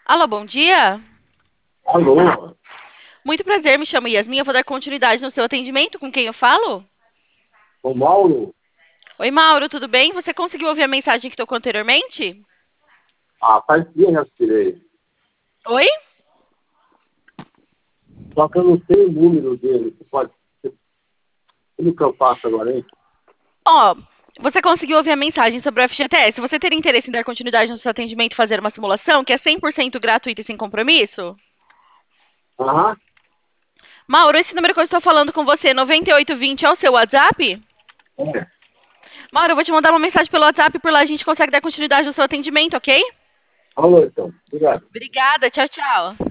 Alô, bom dia. Alô, Muito prazer, me chamo Yasmin. Eu vou dar continuidade no seu atendimento. Com quem eu falo? ô Mauro. Oi, Mauro, tudo bem? Você conseguiu ouvir a mensagem que tocou anteriormente? Faz dias já tirei. Oi? Só que eu não sei o número dele. Como que eu faço agora, hein? Ó, você conseguiu ouvir a mensagem sobre o FGTS? Você teria interesse em dar continuidade no seu atendimento e fazer uma simulação que é 100% gratuita e sem compromisso? Aham. Mauro, esse número que eu estou falando com você, 9820, é o seu WhatsApp? É. Mauro, eu vou te mandar uma mensagem pelo WhatsApp, por lá a gente consegue dar continuidade no seu atendimento, ok? Alô, então. Obrigado. Obrigada, tchau, tchau.